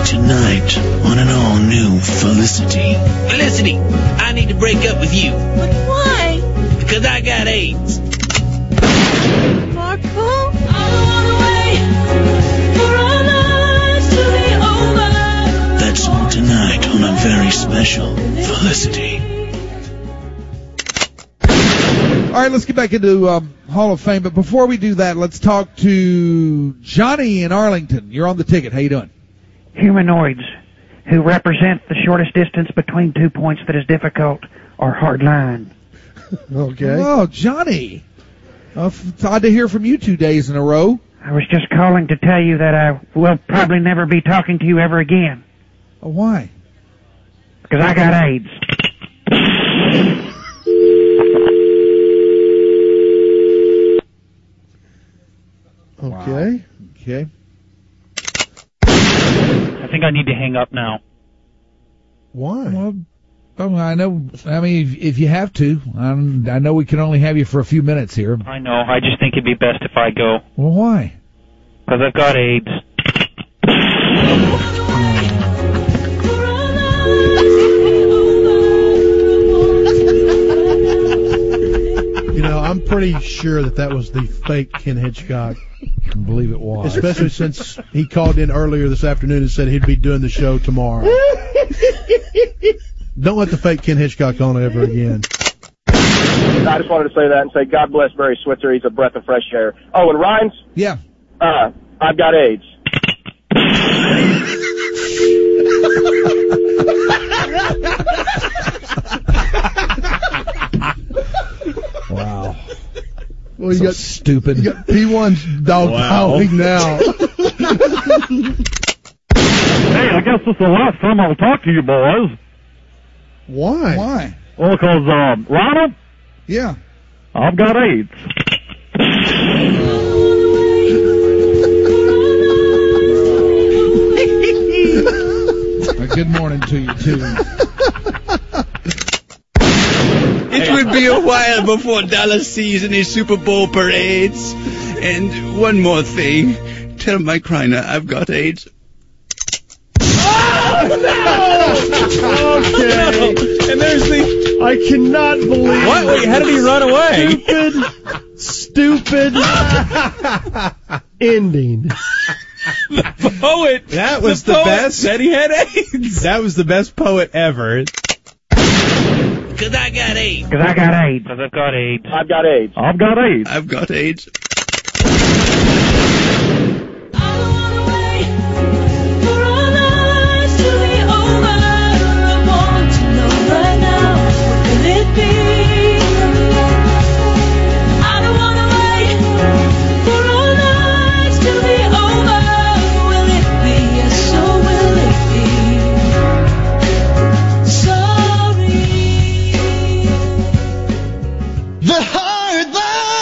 Tonight on an all-new Felicity. Felicity, I need to break up with you. But why? Because I got AIDS. Marco? I don't want to wait for our lives to be over. That's all tonight on a very special Felicity. All right, let's get back into Hall of Fame. But before we do that, let's talk to Johnny in Arlington. You're on the ticket. How you doing? Humanoids who represent the shortest distance between 2 points that is difficult or hard line. Okay. Oh, Johnny. It's odd to hear from you 2 days in a row. I was just calling to tell you that I will probably never be talking to you ever again. Oh, why? Because I got AIDS. Okay. Okay. I think I need to hang up now. Why? Well, I know. I mean, if you have to, I know we can only have you for a few minutes here. I know. I just think it'd be best if I go. Well, why? Because I've got AIDS. You know, I'm pretty sure that was the fake Ken Hitchcock. I can believe it was. Especially since he called in earlier this afternoon and said he'd be doing the show tomorrow. Don't let the fake Ken Hitchcock on ever again. I just wanted to say that and say God bless Barry Switzer. He's a breath of fresh air. Oh, and Rhymes? Yeah. I've got AIDS. Wow. Well, you So got stupid. You got P1's dog howling now. Hey, I guess this is the last time I'll talk to you boys. Why? Why? Well, because, Ronald, Yeah. I've got AIDS. Good morning to you, too. It will be a while before Dallas sees any Super Bowl parades. And one more thing. Tell Mike Reiner I've got AIDS. Okay. And there's the... I cannot believe What? Wait, how did he run away? Stupid ending. The poet. That was the the poet best. said he had AIDS. That was the best poet ever. Because I got AIDS. Because I got AIDS. Because I've got AIDS. I've got AIDS. I've got AIDS. I've got AIDS.